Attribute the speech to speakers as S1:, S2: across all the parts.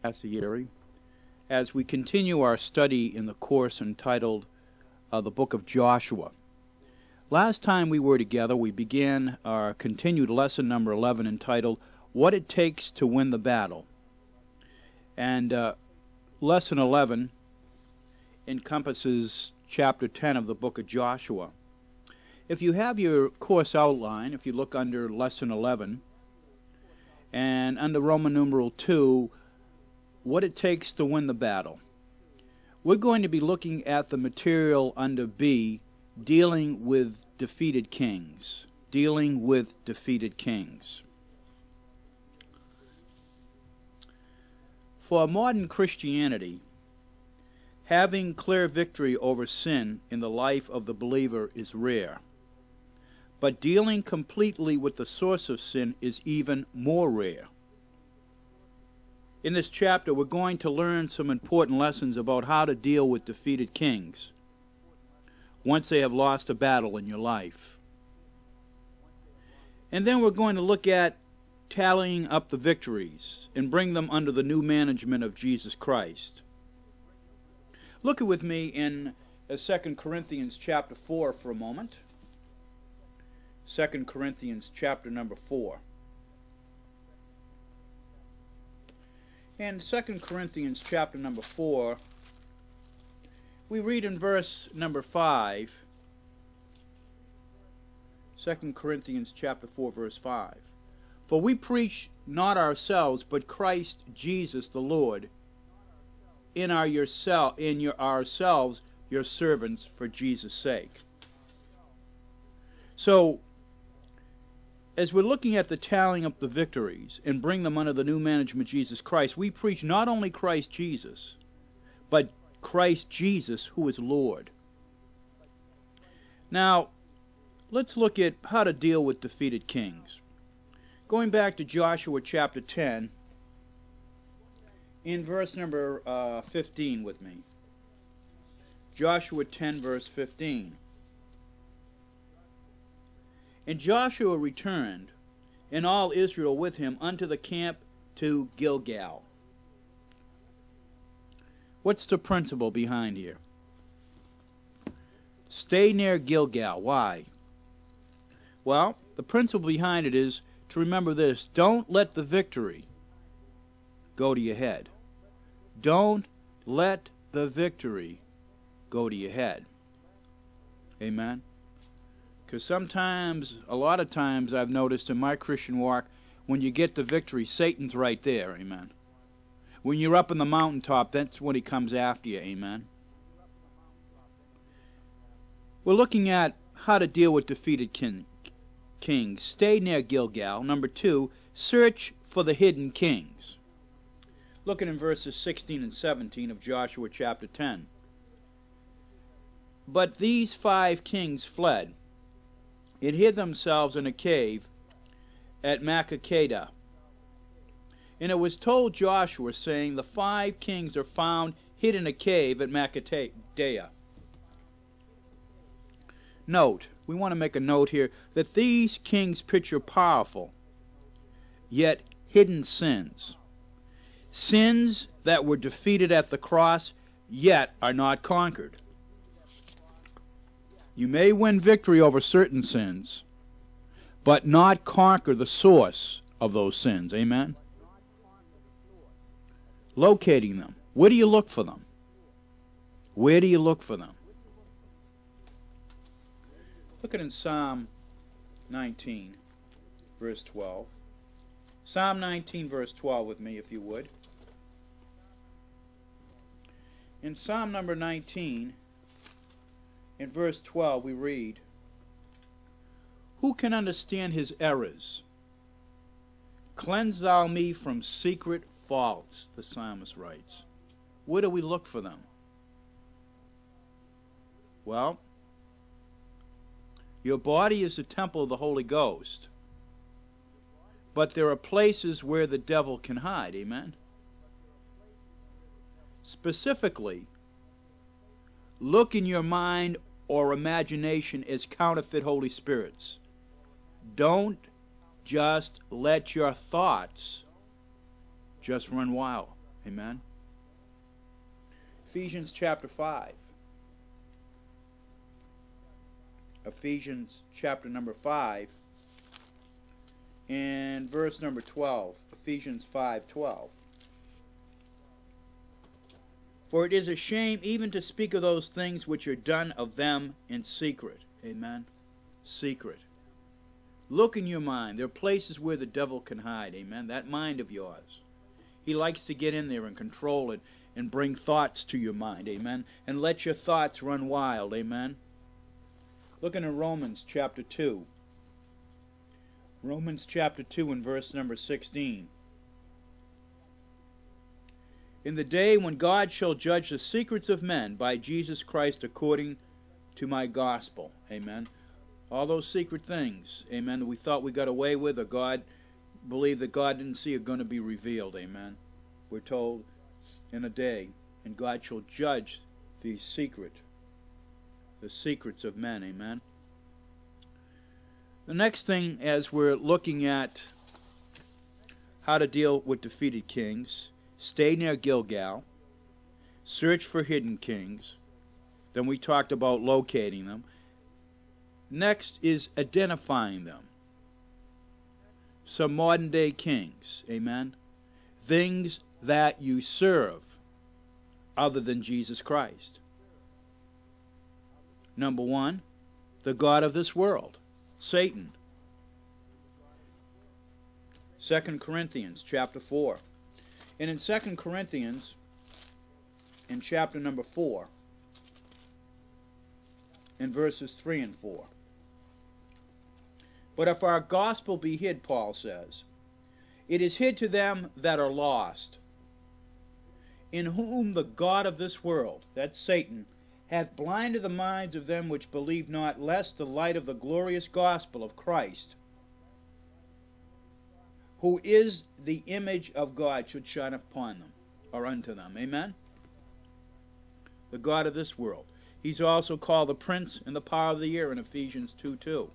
S1: Pastor Yeri, as we continue our study in the course entitled the Book of Joshua. Last time we were together, we began our continued lesson number 11 entitled, What It Takes to Win the Battle. And lesson 11 encompasses chapter 10 of the book of Joshua. If you have your course outline, if you look under lesson 11, and under Roman numeral 2, what it takes to win the battle, we're going to be looking at the material under B, dealing with defeated kings. Dealing with defeated kings. For modern Christianity, having clear victory over sin in the life of the believer is rare. But dealing completely with the source of sin is even more rare. In this chapter, we're going to learn some important lessons about how to deal with defeated kings once they have lost a battle in your life. And then we're going to look at tallying up the victories and bring them under the new management of Jesus Christ. Look with me in 2 Corinthians chapter 4 for a moment. 2 Corinthians chapter number 4. In 2 Corinthians chapter number 4, we read in verse number 5, 2 Corinthians chapter 4, verse 5, For we preach not ourselves, but Christ Jesus the Lord, in ourselves your servants for Jesus' sake. So, as we're looking at the tallying up the victories and bring them under the new management of Jesus Christ, we preach not only Christ Jesus, but Christ Jesus who is Lord. Now, let's look at how to deal with defeated kings. Going back to Joshua chapter 10, in verse number 15 with me. Joshua 10, verse 15. And Joshua returned, and all Israel with him, unto the camp to Gilgal. What's the principle behind here? Stay near Gilgal. Why? Well, the principle behind it is to remember this. Don't let the victory go to your head. Don't let the victory go to your head. Amen? Because sometimes, a lot of times, I've noticed in my Christian walk, when you get the victory, Satan's right there. Amen? When you're up in the mountaintop, that's when he comes after you. Amen? We're looking at how to deal with defeated kings. Stay near Gilgal. Number 2, search for the hidden kings. Looking in verses 16 and 17 of Joshua chapter 10. But these 5 kings fled, and hid themselves in a cave at Makkedah. And it was told Joshua, saying, The 5 kings are found hid in a cave at Makkedah. Note, we want to make a note here, that these kings picture powerful, yet hidden sins. Sins that were defeated at the cross, yet are not conquered. You may win victory over certain sins, but not conquer the source of those sins. Amen? Locating them. Where do you look for them? Where do you look for them? Look at in Psalm 19, verse 12. Psalm 19, verse 12 with me, if you would. In Psalm number 19, in verse 12, we read, Who can understand his errors? Cleanse thou me from secret faults, the psalmist writes. Where do we look for them? Well, your body is the temple of the Holy Ghost, but there are places where the devil can hide. Amen? Specifically, look in your mind or imagination as counterfeit Holy Spirits. Don't just let your thoughts just run wild. Amen. Ephesians chapter 5. Ephesians chapter number 5 and verse number 12. Ephesians 5:12. For it is a shame even to speak of those things which are done of them in secret. Amen. Secret. Look in your mind. There are places where the devil can hide. Amen. That mind of yours. He likes to get in there and control it and bring thoughts to your mind. Amen. And let your thoughts run wild. Amen. Looking at Romans chapter 2. Romans chapter 2 and verse number 16. In the day when God shall judge the secrets of men by Jesus Christ according to my gospel. Amen. All those secret things, amen, that we thought we got away with, or God believed that God didn't see, are going to be revealed. Amen. We're told in a day, and God shall judge the secrets of men. Amen. The next thing, as we're looking at how to deal with defeated kings, stay near Gilgal, search for hidden kings. Then we talked about locating them. Next is identifying them. Some modern day kings, amen, things that you serve other than Jesus Christ. Number one, the god of this world, Satan. 2 Corinthians chapter 4. And in 2 Corinthians, in chapter number 4, in verses 3 and 4. But if our gospel be hid, Paul says, it is hid to them that are lost, in whom the god of this world, that's Satan, hath blinded the minds of them which believe not, lest the light of the glorious gospel of Christ, who is the image of God, should shine upon them, or unto them. Amen? The god of this world. He's also called the prince and the power of the air in Ephesians 2:2.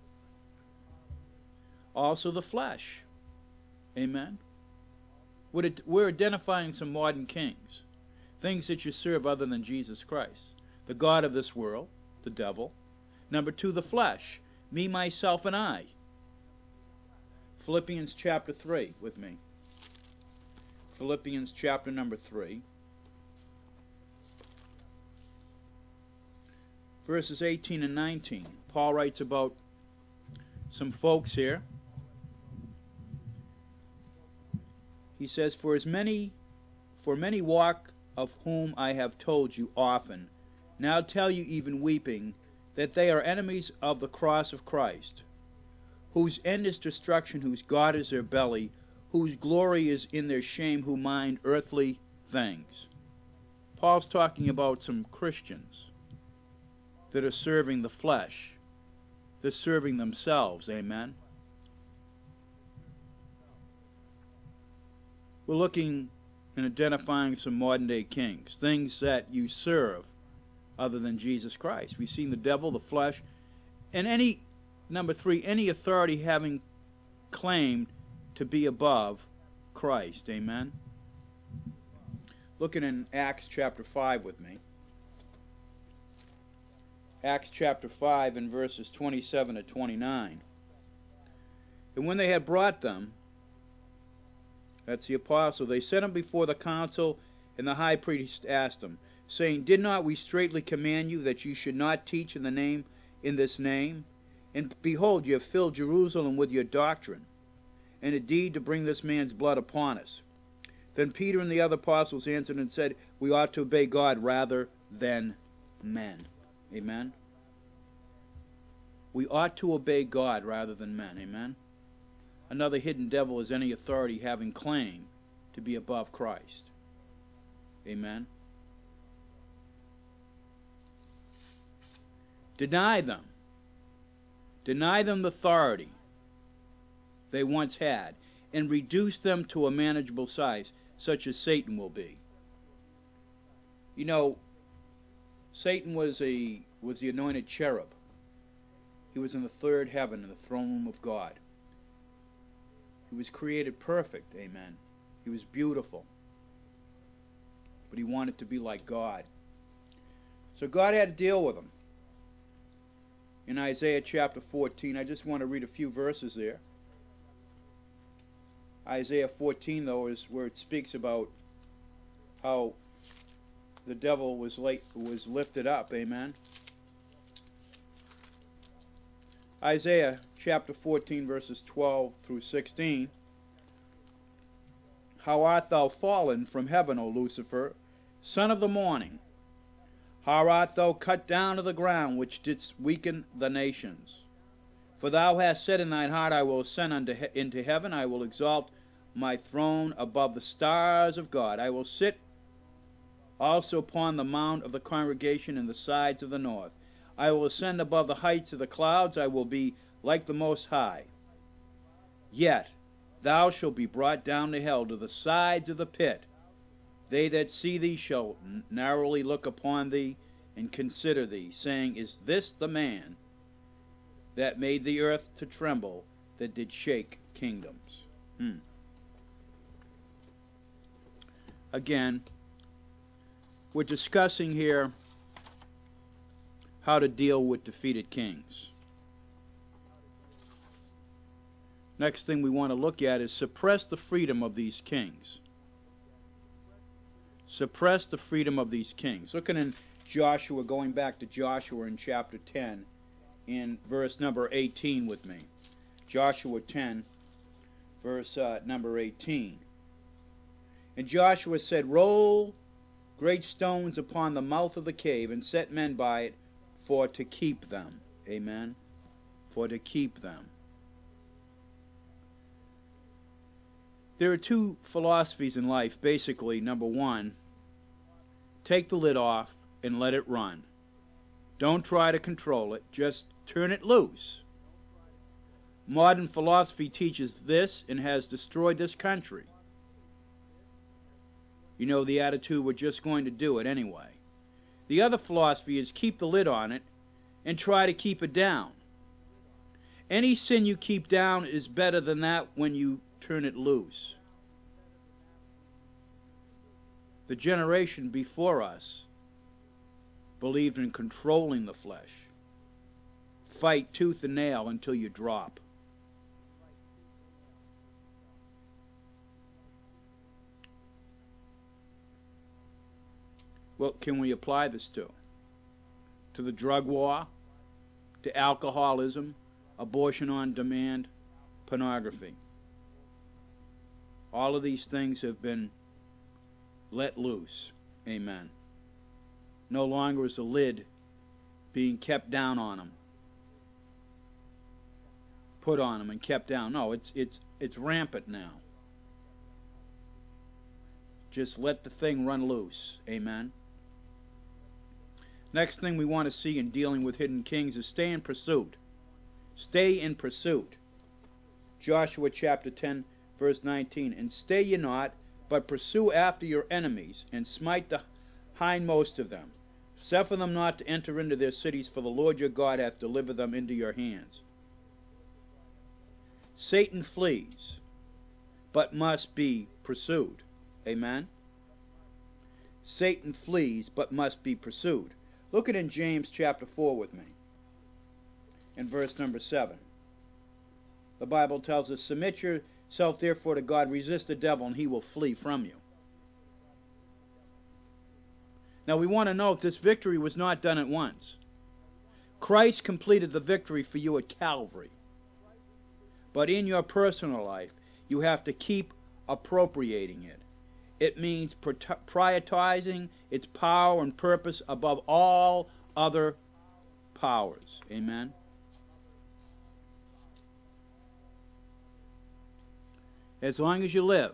S1: Also the flesh. Amen? We're identifying some modern kings, things that you serve other than Jesus Christ. The god of this world, the devil. Number 2, the flesh, me, myself, and I. Philippians chapter 3 with me. Philippians chapter number 3. Verses 18 and 19. Paul writes about some folks here. He says, For many walk, of whom I have told you often, now tell you even weeping, that they are enemies of the cross of Christ, whose end is destruction, whose God is their belly, whose glory is in their shame, who mind earthly things. Paul's talking about some Christians that are serving the flesh. They're serving themselves. Amen. We're looking and identifying some modern day kings, things that you serve other than Jesus Christ. We've seen the devil, the flesh, and number 3, any authority having claimed to be above Christ. Amen. Looking in Acts chapter 5 with me. Acts chapter 5 and verses 27 to 29. And when they had brought them, that's the apostle, they set them before the council, and the high priest asked them, saying, Did not we straitly command you that you should not teach in this name? And behold, you have filled Jerusalem with your doctrine, and indeed to bring this man's blood upon us. Then Peter and the other apostles answered and said, We ought to obey God rather than men. Amen. We ought to obey God rather than men. Amen. Another hidden devil is any authority having claim to be above Christ. Amen. Deny them. Deny them the authority they once had, and reduce them to a manageable size, such as Satan will be. You know, Satan was the anointed cherub. He was in the third heaven, in the throne room of God. He was created perfect, amen. He was beautiful. but he wanted to be like God. So God had to deal with him. In Isaiah chapter 14, I just want to read a few verses there. Isaiah 14, though, is where it speaks about how the devil was lifted up. Amen. Isaiah chapter 14, verses 12 through 16. How art thou fallen from heaven, O Lucifer, son of the morning? How art thou cut down to the ground, which didst weaken the nations? For thou hast said in thine heart, I will ascend into heaven, I will exalt my throne above the stars of God. I will sit also upon the mount of the congregation in the sides of the north. I will ascend above the heights of the clouds, I will be like the Most High. Yet thou shalt be brought down to hell, to the sides of the pit. They that see thee shall narrowly look upon thee, and consider thee, saying, Is this the man that made the earth to tremble, that did shake kingdoms? Again, we're discussing here how to deal with defeated kings. Next thing we want to look at is suppress the freedom of these kings. Suppress the freedom of these kings. Looking in Joshua, going back to Joshua in chapter 10, in verse number 18 with me. Joshua 10, verse number 18. And Joshua said, Roll great stones upon the mouth of the cave, and set men by it, for to keep them. Amen. For to keep them. There are two philosophies in life. Basically, number one, take the lid off and let it run. Don't try to control it. Just turn it loose. Modern philosophy teaches this and has destroyed this country. You know, the attitude, we're just going to do it anyway. The other philosophy is keep the lid on it and try to keep it down. Any sin you keep down is better than that when you turn it loose. The generation before us believed in controlling the flesh. Fight tooth and nail until you drop. What can we apply this to? To the drug war, to alcoholism, abortion on demand, pornography. All of these things have been let loose. Amen. No longer is the lid being kept down on them. Put on them and kept down. No, it's rampant now. Just let the thing run loose. Amen. Next thing we want to see in dealing with hidden kings is stay in pursuit. Stay in pursuit. Joshua chapter 10, verse 19. And stay ye not, but pursue after your enemies, and smite the hindmost of them. Suffer them not to enter into their cities, for the Lord your God hath delivered them into your hands. Satan flees, but must be pursued. Amen? Satan flees, but must be pursued. Look at in James chapter 4 with me, in verse number 7. The Bible tells us, Submit yourself therefore to God, resist the devil, and he will flee from you. Now we want to note this victory was not done at once. Christ completed the victory for you at Calvary. But in your personal life, you have to keep appropriating it. It means prioritizing its power and purpose above all other powers. Amen? As long as you live,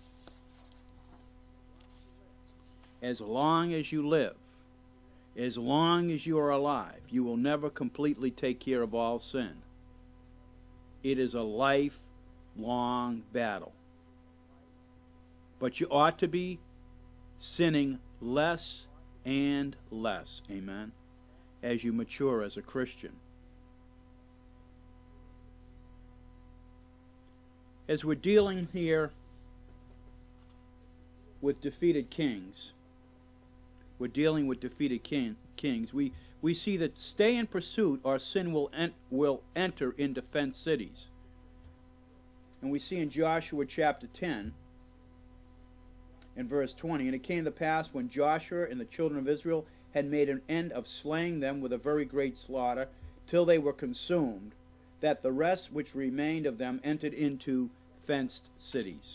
S1: as long as you live, as long as you are alive, you will never completely take care of all sin. It is a lifelong battle. But you ought to be sinning less and less, amen, as you mature as a Christian. As we're dealing here with defeated kings, we're dealing with defeated kings, we see that stay in pursuit or sin will enter into fenced cities. And we see in Joshua chapter 10 and verse 20, and it came to pass when Joshua and the children of Israel had made an end of slaying them with a very great slaughter, till they were consumed, that the rest which remained of them entered into fenced cities.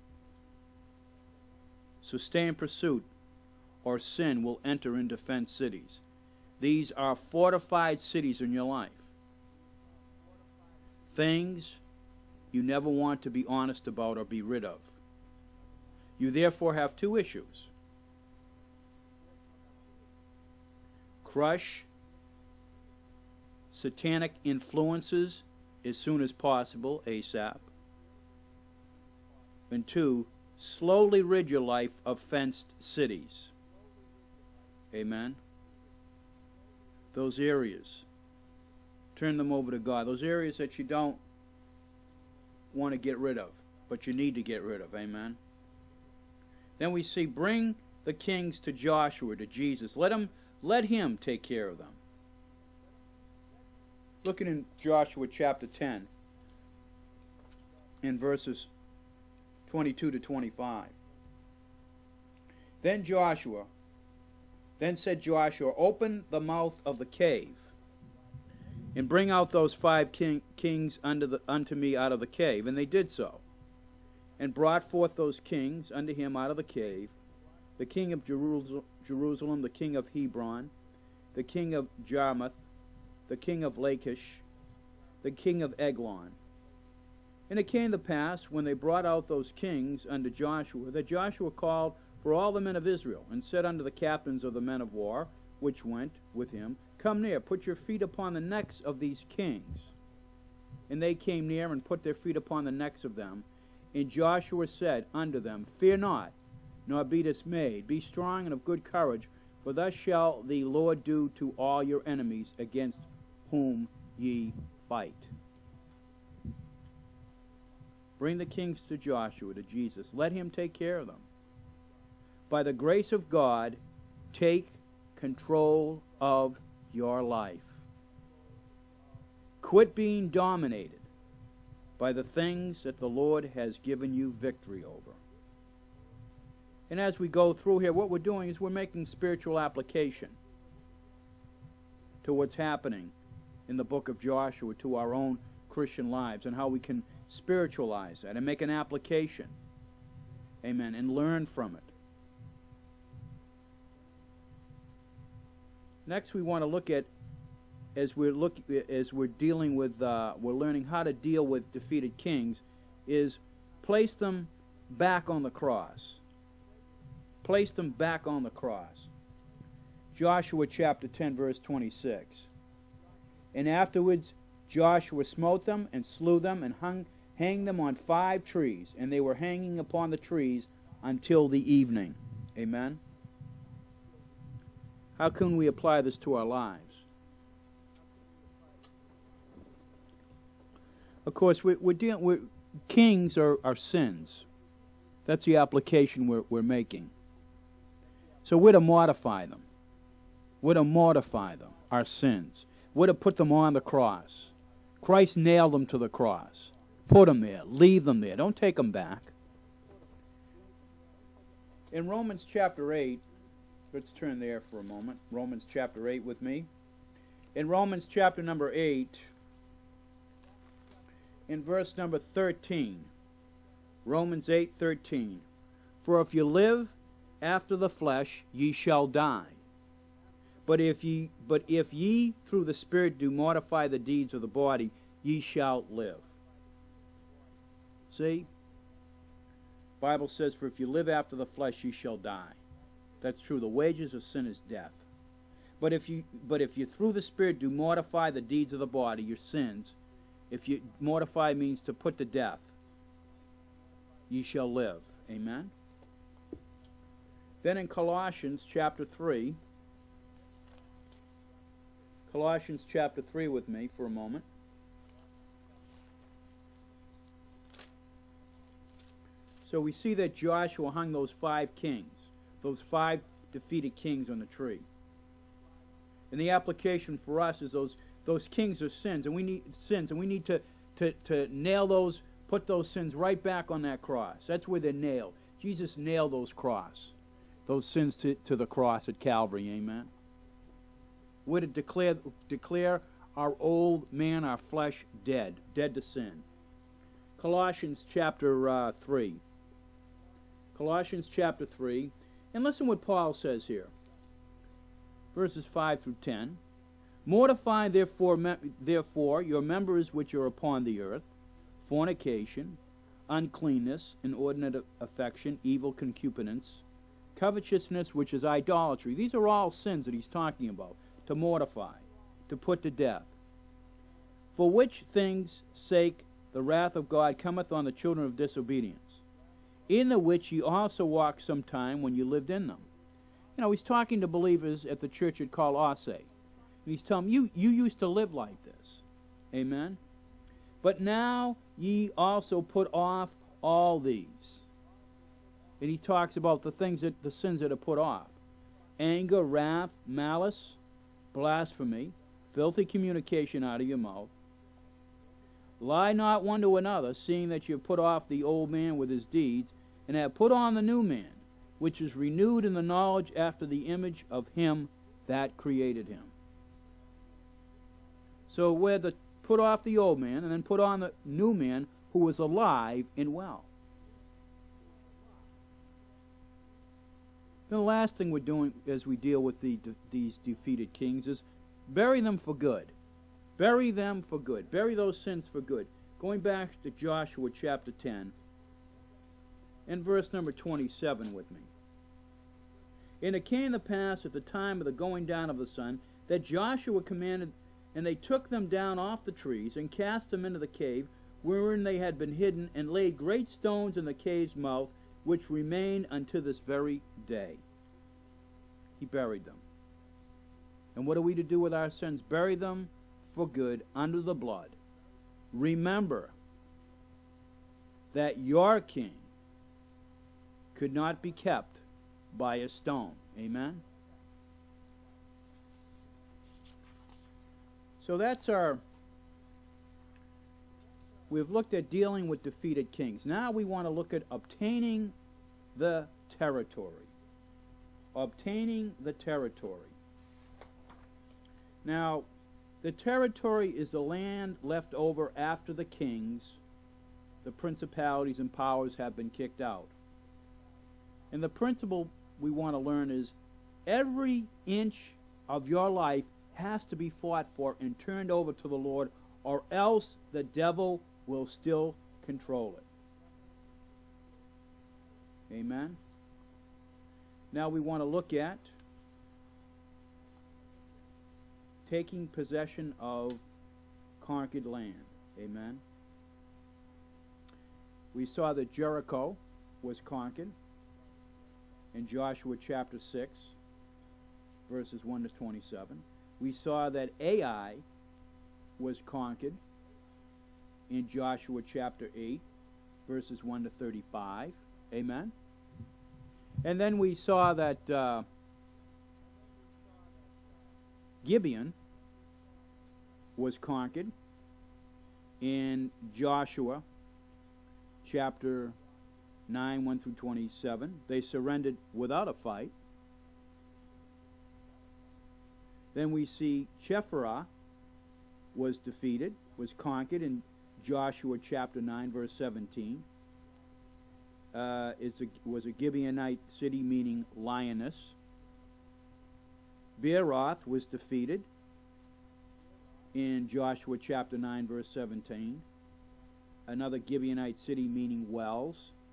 S1: So stay in pursuit, or sin will enter into fenced cities. These are fortified cities in your life. Things you never want to be honest about or be rid of. You therefore have two issues. Crush satanic influences as soon as possible, ASAP. And two, slowly rid your life of fenced cities. Amen. Those areas, turn them over to God. Those areas that you don't want to get rid of, but you need to get rid of. Amen. Then we see, bring the kings to Joshua, to Jesus. Let him take care of them. Looking in Joshua chapter 10, in verses 22 to 25. Then said Joshua, open the mouth of the cave, and bring out those 5 kings unto me out of the cave. And they did so, and brought forth those kings unto him out of the cave, the king of Jerusalem, the king of Hebron, the king of Jarmuth, the king of Lachish, the king of Eglon. And it came to pass, when they brought out those kings unto Joshua, that Joshua called for all the men of Israel, and said unto the captains of the men of war, which went with him, come near, put your feet upon the necks of these kings. And they came near, and put their feet upon the necks of them. And Joshua said unto them, fear not, nor be dismayed. Be strong and of good courage, for thus shall the Lord do to all your enemies against whom ye fight. Bring the kings to Joshua, to Jesus. Let him take care of them. By the grace of God, take control of your life. Quit being dominated by the things that the Lord has given you victory over. And as we go through here, what we're doing is we're making spiritual application to what's happening in the book of Joshua to our own Christian lives, and how we can spiritualize that and make an application. Amen. And learn from it. Next, we want to look at, as we're dealing with, we're learning how to deal with defeated kings, is place them back on the cross. Place them back on the cross. Joshua chapter 10, verse 26. And afterwards Joshua smote them and slew them and hanged them on 5 trees, and they were hanging upon the trees until the evening. Amen. How can we apply this to our lives? Of course, kings are sins. That's the application we're making. So we're to mortify them. We're to mortify them, our sins. We're to put them on the cross. Christ nailed them to the cross. Put them there. Leave them there. Don't take them back. In Romans chapter 8, let's turn there for a moment. Romans chapter 8 with me. In Romans chapter number 8, in verse number 13, Romans 8:13, for if you live after the flesh, ye shall die. But if ye through the Spirit do mortify the deeds of the body, ye shall live. See? The Bible says, for if you live after the flesh, ye shall die. That's true. The wages of sin is death. But if you through the Spirit do mortify the deeds of the body, your sins, if you mortify means to put to death, ye shall live. Amen? Then in Colossians chapter 3, Colossians chapter 3 with me for a moment. So we see that Joshua hung those 5 kings, those 5 defeated kings on the tree. And the application for us is those kings are sins, and we need to nail those, put those sins right back on that cross. That's where they're nailed. Jesus nailed those sins to the cross at Calvary. Amen. We're to declare our old man, our flesh, dead to sin. Colossians chapter 3. Colossians chapter 3. And listen what Paul says here. Verses 5 through 10. Mortify therefore your members which are upon the earth, fornication, uncleanness, inordinate affection, evil concupiscence, covetousness, which is idolatry. These are all sins that he's talking about, to mortify, to put to death. For which things' sake the wrath of God cometh on the children of disobedience, in the which ye also walked sometime when you lived in them. You know, he's talking to believers at the church at Colossae. And he's telling them, you used to live like this. Amen? But now ye also put off all these. And he talks about the sins that are put off. Anger, wrath, malice, blasphemy, filthy communication out of your mouth. Lie not one to another, seeing that you have put off the old man with his deeds, and have put on the new man, which is renewed in the knowledge after the image of him that created him. So we're to put off the old man, and then put on the new man who is alive and well. Then the last thing we're doing as we deal with these defeated kings is bury them for good. Bury them for good. Bury those sins for good. Going back to Joshua chapter 10 and verse number 27 with me. And it came to pass at the time of the going down of the sun that Joshua commanded, and they took them down off the trees and cast them into the cave wherein they had been hidden, and laid great stones in the cave's mouth, which remain unto this very day. He buried them. And what are we to do with our sins? Bury them for good under the blood. Remember that your king could not be kept by a stone. Amen? So that's we've looked at dealing with defeated kings. Now we want to look at obtaining the territory. Obtaining the territory. Now, the territory is the land left over after the kings, the principalities and powers have been kicked out. And the principle we want to learn is every inch of your life has to be fought for and turned over to the Lord, or else the devil will still control it. Amen? Now we want to look at taking possession of conquered land. Amen? We saw that Jericho was conquered in Joshua chapter 6, verses 1 to 27. We saw that Ai was conquered in Joshua chapter 8, verses 1 to 35. Amen? And then we saw that Gibeon was conquered in Joshua chapter 9, 1 through 27. They surrendered without a fight. Then we see Chephirah was defeated, was conquered in Joshua chapter 9, verse 17. Was a Gibeonite city, meaning lioness. Beeroth was defeated in Joshua chapter 9, verse 17. Another Gibeonite city, meaning wells.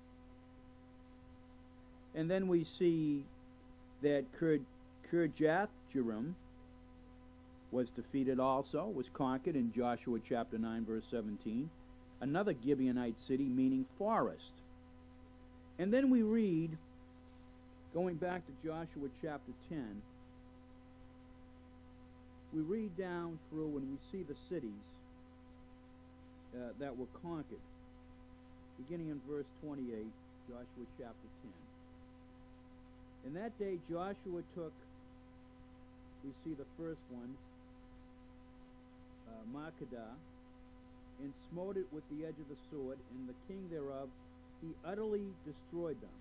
S1: And then we see that Kirjath-Jearim was defeated also, was conquered in Joshua chapter 9, verse 17. Another Gibeonite city, meaning forest. And then we read, going back to Joshua chapter 10, we read down through and we see the cities that were conquered. Beginning in verse 28, Joshua chapter 10. In that day Joshua took, we see the first one, Makkedah, and smote it with the edge of the sword, and the king thereof, he utterly destroyed them,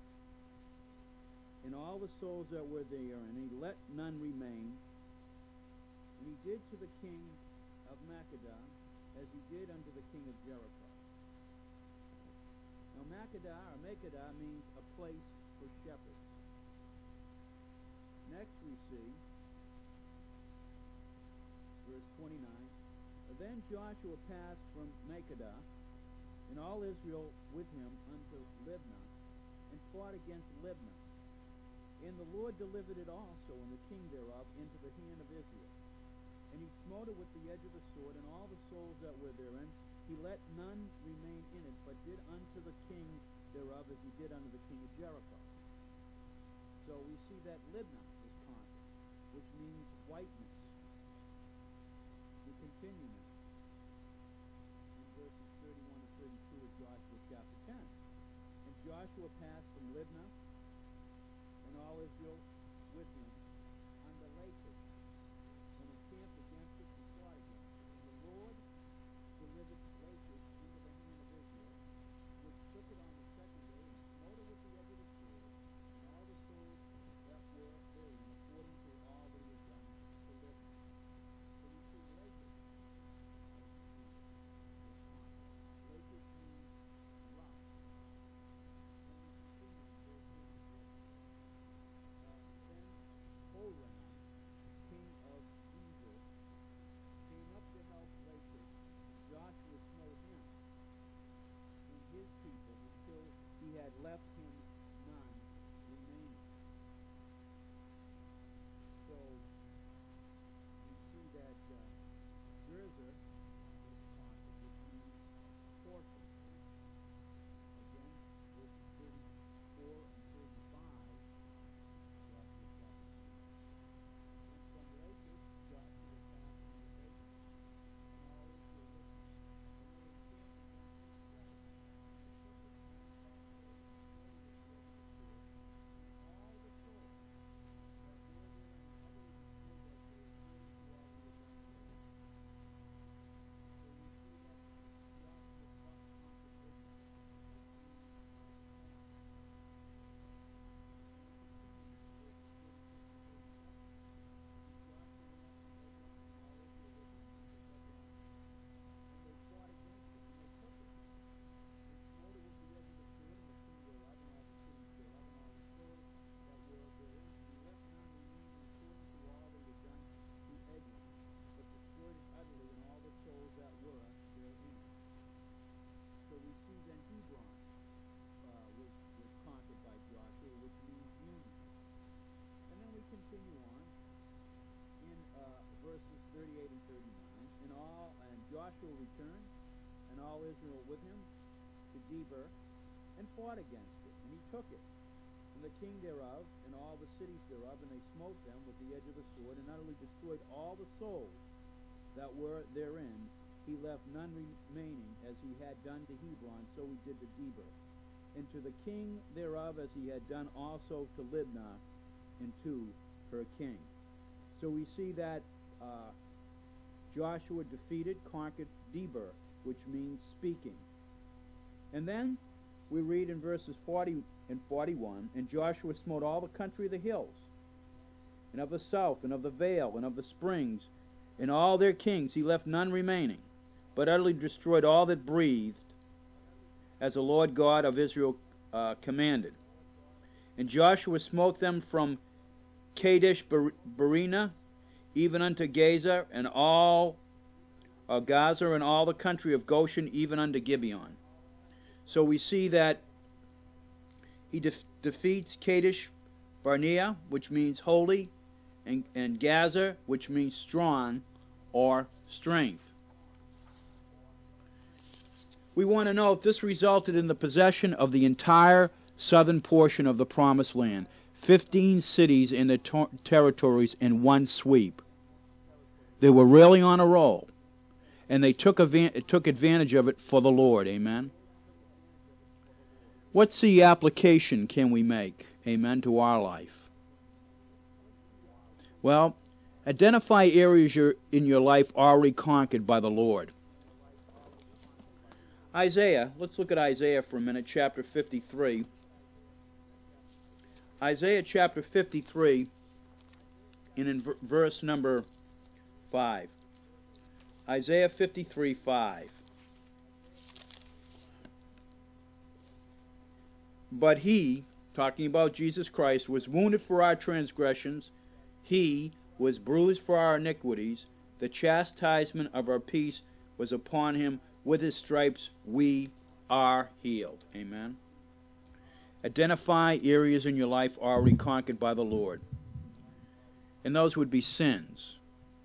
S1: and all the souls that were there, and he let none remain. And he did to the king of Makkedah as he did unto the king of Jericho. Now Makkedah means a place for shepherds. Next we see verse 29. Then Joshua passed from Makkedah, and all Israel with him unto Libnah, and fought against Libnah. And the Lord delivered it also, and the king thereof, into the hand of Israel. And he smote it with the edge of the sword, and all the souls that were therein. He let none remain in it, but did unto the king thereof as he did unto the king of Jericho. So we see that Libnah is conquered, which means whiteness. We continue now in verses 31 and 32 of Joshua chapter 10. And Joshua passed from Libnah, and all Israel with him, unto Lachish, and encamped against it and fought against it. And the Lord delivered Lachish into the hand of Israel, which took it on the second day, and smote it with the edge of the sword, and all the souls that were therein, according to all that he had done to Libnah. So we see Lachish Lachish means rough. And we continue in verse 36. Then Horam, king of Gezer, came up to help Lachish. Joshua smote him and his people until he had left him none remaining. So we see that Gezer is conquered, which means fortress. Again, verses 34 and 35. Joshua chapter 10. And from Lachish, Joshua passed into Lachish, and all Israel with him, and they encamped against Israel, and took it and fought there, and smote it with the edge of the sword, and all the souls that were therein utterly destroyed that day, according to all he had done to Libnah. So we see that Joshua conquered Libnah, which means camp. So we see then Hebron was conquered by Joshua, which means union. And then we continue on in verses 38 and 39. And Joshua returned, and all Israel with him, to Debir, and fought against it. And he took it, and the king thereof, and all the cities thereof, and they smote them with the edge of the sword, and utterly destroyed all the souls that were therein. He left none remaining, as he had done to Hebron, so he did to Debir, and to the king thereof, as he had done also to Libnah, and to her king. So we see that Joshua defeated, conquered Debir, which means speaking. And then we read in verses 40 and 41, and Joshua smote all the country of the hills, and of the south, and of the vale, and of the springs, and all their kings. He left none remaining, but utterly destroyed all that breathed, as the Lord God of Israel commanded. And Joshua smote them from Kadesh Barnea, even unto Gaza, and all Gaza, and all the country of Goshen, even unto Gibeon. So we see that he defeats Kadesh Barnea, which means holy, and Gaza, which means strong or strength. We want to know if this resulted in the possession of the entire southern portion of the Promised Land, 15 cities in the territories in one sweep. They were really on a roll, and they took advantage of it for the Lord. Amen. What's the application can we make, amen, to our life? Well, identify areas in your life already conquered by the Lord. Isaiah, let's look at Isaiah for a minute, chapter 53. Isaiah chapter 53, and in verse number 5. Isaiah 53, 5. But he, talking about Jesus Christ, was wounded for our transgressions, he was bruised for our iniquities, the chastisement of our peace was upon him, with his stripes we are healed. Amen. Identify areas in your life already conquered by the Lord. And those would be sins.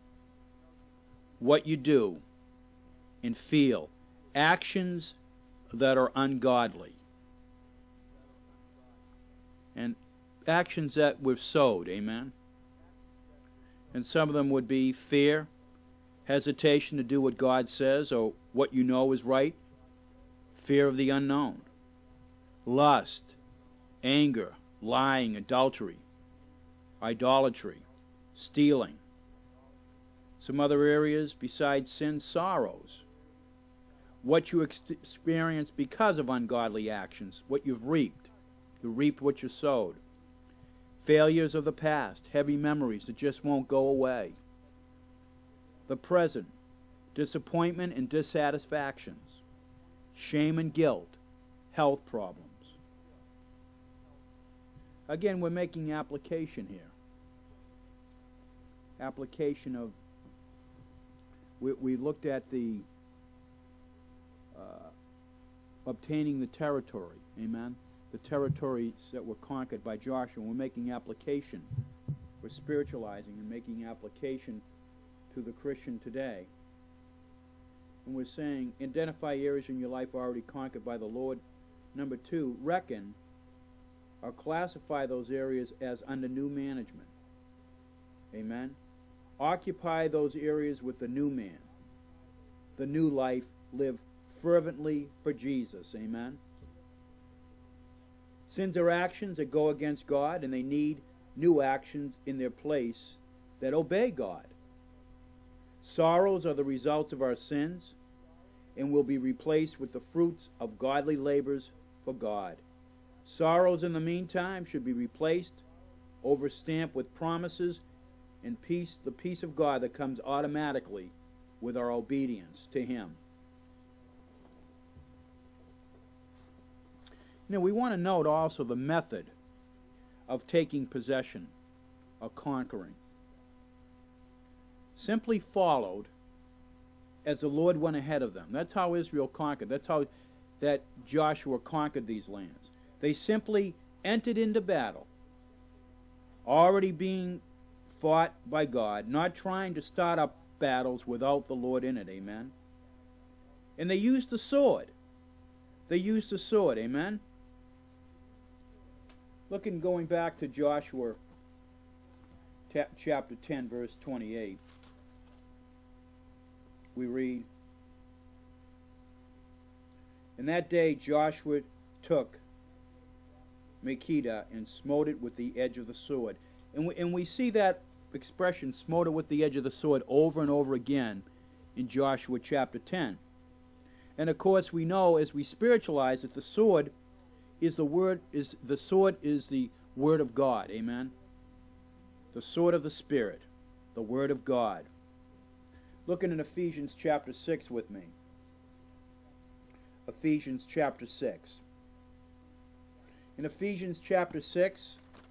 S1: What you do and feel. Actions that are ungodly. And actions that we've sowed. Amen. And some of them would be fear, hesitation to do what God says or what you know is right, fear of the unknown, lust, anger, lying, adultery, idolatry, stealing. Some other areas besides sin, sorrows. What you experience because of ungodly actions, what you've reaped. You reaped what you sowed. Failures of the past, heavy memories that just won't go away. The present, disappointment and dissatisfactions, shame and guilt, health problems. Again, we're making application here. Application of, we looked at the obtaining the territory, amen? The territories that were conquered by Joshua. We're making application. We're spiritualizing and making application to the Christian today. And we're saying, identify areas in your life already conquered by the Lord. Number 2, reckon or classify those areas as under new management. Amen. Occupy those areas with the new man. The new life. Live fervently for Jesus. Amen. Sins are actions that go against God, and they need new actions in their place that obey God. Sorrows are the results of our sins and will be replaced with the fruits of godly labors for God. Sorrows in the meantime should be replaced, overstamped with promises and peace, the peace of God that comes automatically with our obedience to Him. Now, we want to note also the method of taking possession, of conquering. Simply followed as the Lord went ahead of them. That's how Israel conquered. That's how that Joshua conquered these lands. They simply entered into battle, already being fought by God, not trying to start up battles without the Lord in it. Amen. And they used the sword. They used the sword. Amen. Looking, going back to Joshua chapter 10, verse 28, we read, "In that day Joshua took Makkedah and smote it with the edge of the sword." And we see that expression, smote it with the edge of the sword, over and over again in Joshua chapter 10. And of course we know, as we spiritualize, that the sword is the word of God. Amen. The sword of the Spirit, the word of God. Looking in Ephesians chapter 6 with me. Ephesians chapter 6. In Ephesians chapter 6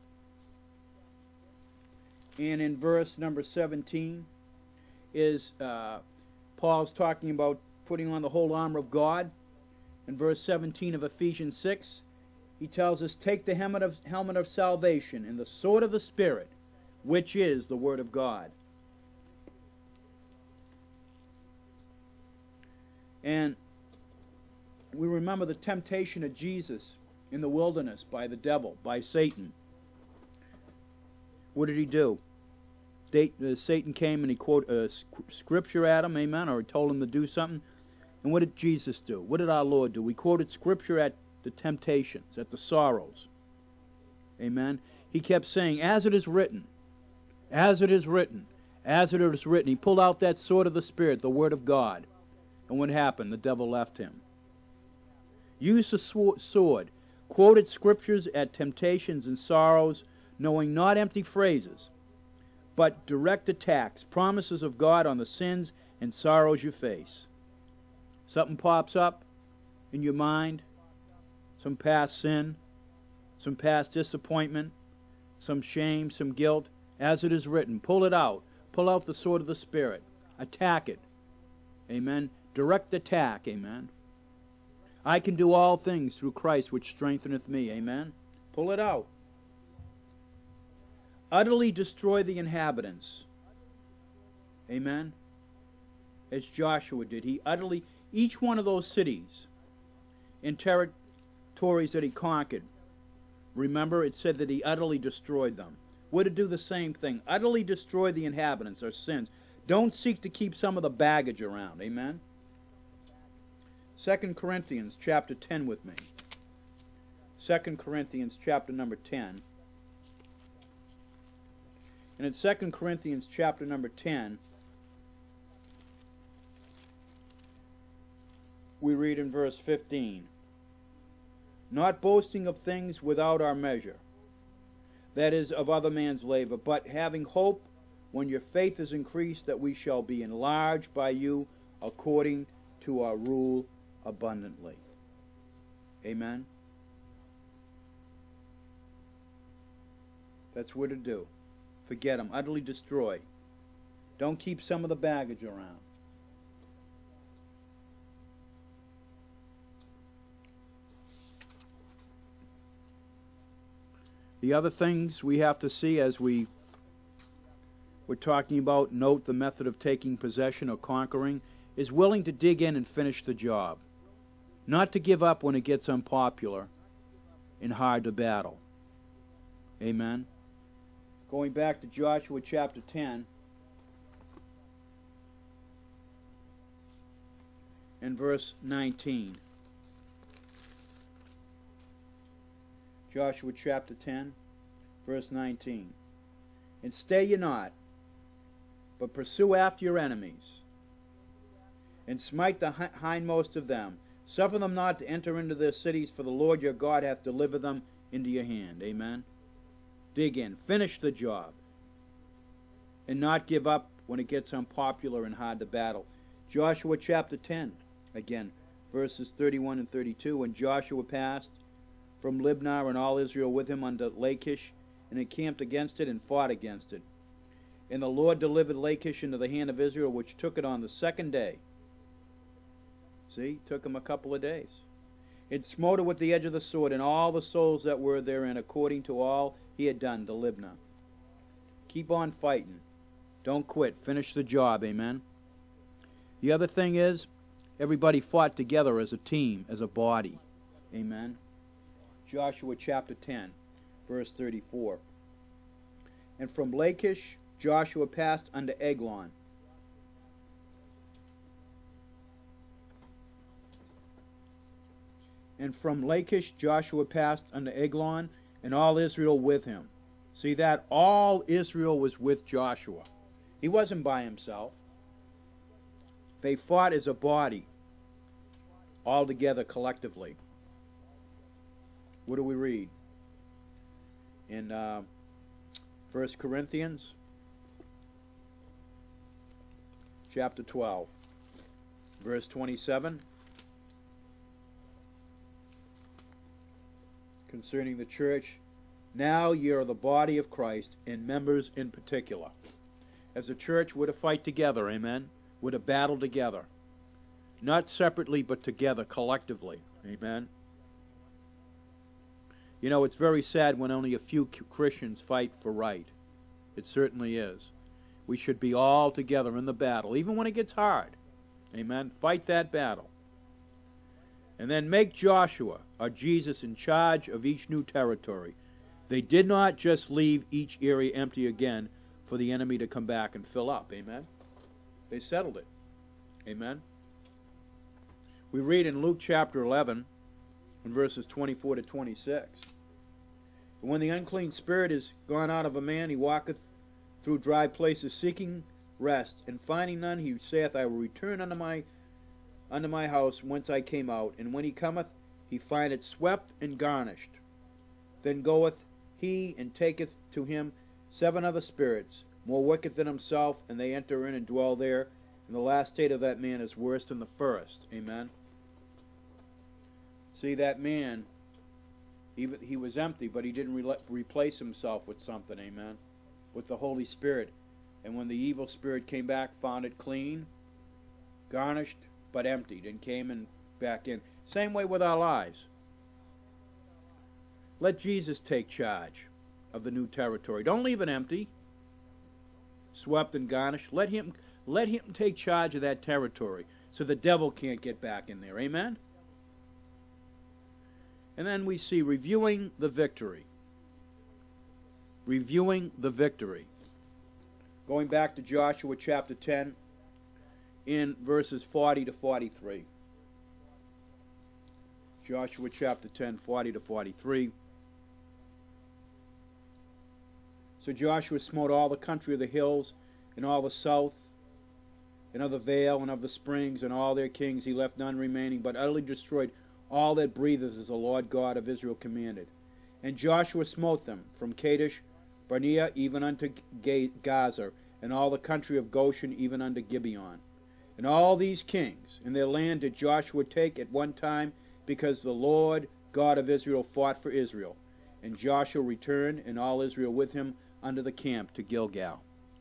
S1: and in verse number 17 is Paul's talking about putting on the whole armor of God. In verse 17 of Ephesians 6, he tells us, take the helmet of salvation and the sword of the Spirit, which is the Word of God. And we remember the temptation of Jesus in the wilderness by the devil, by Satan. What did he do? Satan came and he quoted scripture at him, amen, or he told him to do something. And what did Jesus do? What did our Lord do? We quoted scripture at the temptations, at the sorrows. Amen. He kept saying, as it is written, as it is written, as it is written. He pulled out that sword of the Spirit, the Word of God. And what happened? The devil left him. Used the sword, quoted scriptures at temptations and sorrows, knowing not empty phrases, but direct attacks, promises of God on the sins and sorrows you face. Something pops up in your mind, some past sin, some past disappointment, some shame, some guilt, as it is written. Pull it out. Pull out the sword of the Spirit. Attack it. Amen. Direct attack. Amen. I can do all things through Christ which strengtheneth me. Amen. Pull it out. Utterly destroy the inhabitants. Amen. As Joshua did. He utterly, each one of those cities and territories that he conquered, remember it said that he utterly destroyed them. We're to do the same thing. Utterly destroy the inhabitants, our sins. Don't seek to keep some of the baggage around. Amen. 2 Corinthians chapter 10 with me. 2 Corinthians chapter number 10. And in 2 Corinthians chapter number 10, we read in verse 15, not boasting of things without our measure, that is, of other man's labor, but having hope when your faith is increased, that we shall be enlarged by you according to our rule abundantly. Amen. That's what to do. Forget them. Utterly destroy. Don't keep some of the baggage around. The other things we have to see as we're talking about, note the method of taking possession or conquering, is willing to dig in and finish the job. Not to give up when it gets unpopular and hard to battle. Amen. Going back to Joshua chapter 10 and verse 19. Joshua chapter 10, verse 19. And stay ye not, but pursue after your enemies, and smite the hindmost of them. Suffer them not to enter into their cities, for the Lord your God hath delivered them into your hand. Amen. Dig in. Finish the job. And not give up when it gets unpopular and hard to battle. Joshua chapter 10, again, verses 31 and 32. And Joshua passed from Libnah, and all Israel with him, unto Lachish, and encamped against it, and fought against it. And the Lord delivered Lachish into the hand of Israel, which took it on the second day. See, took him a couple of days. It smote it with the edge of the sword, and all the souls that were therein, according to all he had done to Libnah. Keep on fighting. Don't quit. Finish the job. Amen. The other thing is, everybody fought together as a team, as a body. Amen. Joshua chapter 10, verse 34. And from Lachish Joshua passed unto Eglon. And from Lachish Joshua passed unto Eglon, and all Israel with him. See that? All Israel was with Joshua. He wasn't by himself. They fought as a body, all together collectively. What do we read? In 1 Corinthians chapter 12, verse 27. Concerning the church, now ye are the body of Christ, and members in particular. As a church, we're to fight together, amen? We're to battle together. Not separately, but together, collectively, amen? You know, it's very sad when only a few Christians fight for right. It certainly is. We should be all together in the battle, even when it gets hard. Amen? Fight that battle. And then make Joshua or Jesus in charge of each new territory. They did not just leave each area empty again for the enemy to come back and fill up. Amen? They settled it. Amen? We read in Luke chapter 11 in verses 24 to 26. But when the unclean spirit is gone out of a man, he walketh through dry places seeking rest, and finding none, he saith, I will return unto my house whence I came out. And when he cometh, he findeth swept and garnished. Then goeth he and taketh to him 7 other spirits, more wicked than himself, and they enter in and dwell there. And the last state of that man is worse than the first. Amen. See, that man, he was empty, but he didn't replace himself with something. Amen. With the Holy Spirit. And when the evil spirit came back, found it clean, garnished, but emptied, and came and back in. Same way with our lives. Let Jesus take charge of the new territory. Don't leave it empty, swept and garnished. Let him take charge of that territory so the devil can't get back in there. Amen? And then we see reviewing the victory. Reviewing the victory. Going back to Joshua chapter 10 in verses 40 to 43. Joshua chapter 10, 40 to 43. So Joshua smote all the country of the hills, and all the south, and of the vale, and of the springs, and all their kings. He left none remaining, but utterly destroyed all that breatheth, as the Lord God of Israel commanded. And Joshua smote them from Kadesh Barnea even unto Gaza, and all the country of Goshen even unto Gibeon. And all these kings and their land did Joshua take at one time, because the Lord God of Israel fought for Israel. And Joshua returned, and all Israel with him, unto the camp to Gilgal.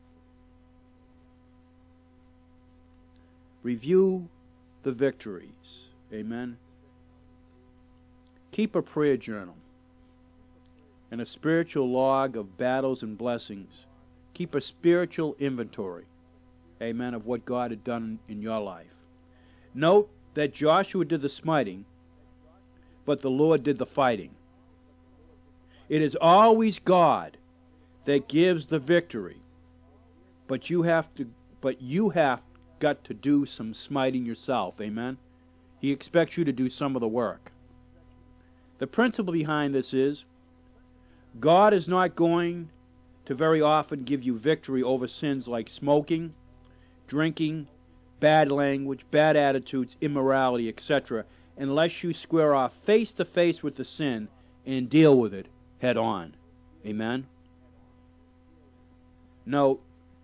S1: Review the victories. Amen. Keep a prayer journal and a spiritual log of battles and blessings. Keep a spiritual inventory, amen, of what God had done in your life. Note that Joshua did the smiting, but the Lord did the fighting. It is always God that gives the victory, but you have got to do some smiting yourself, amen. He expects you to do some of the work. The principle behind this is God is not going to very often give you victory over sins like smoking, drinking, bad language, bad attitudes, immorality, etc., unless you square off face to face with the sin and deal with it head on. Amen. Note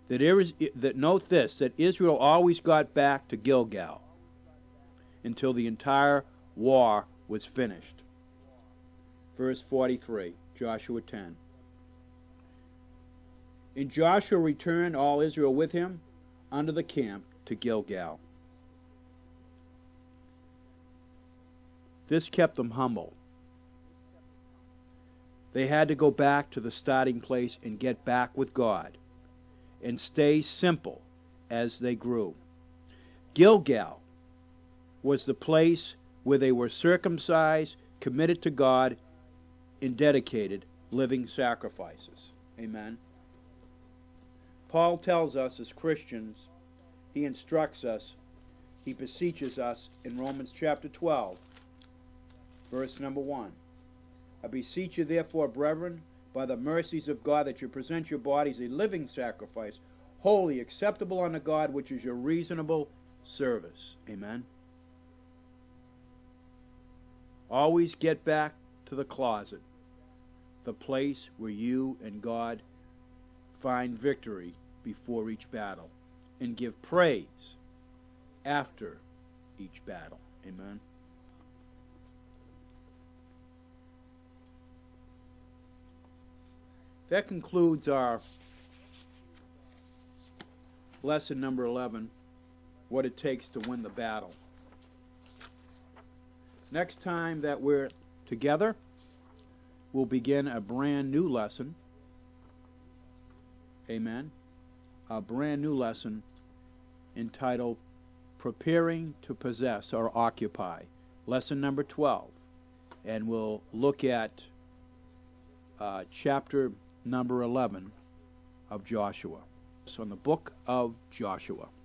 S1: that Israel always got back to Gilgal until the entire war was finished. Verse 43, Joshua 10. And Joshua returned, all Israel with him, unto the camp to Gilgal. This kept them humble. They had to go back to the starting place and get back with God and stay simple as they grew. Gilgal was the place where they were circumcised, committed to God, and dedicated living sacrifices. Amen. Paul tells us as Christians, he instructs us, he beseeches us in Romans chapter 12, verse number 1. I beseech you therefore, brethren, by the mercies of God, that you present your bodies a living sacrifice, holy, acceptable unto God, which is your reasonable service. Amen. Always get back to the closet, the place where you and God find victory before each battle, and give praise after each battle. Amen. That concludes our lesson number 11, what it takes to win the battle. Next time that we're together, we'll begin a brand new lesson. Amen. A brand new lesson entitled Preparing to Possess or Occupy. Lesson number 12. And we'll look at chapter number 11 of Joshua. So in the book of Joshua.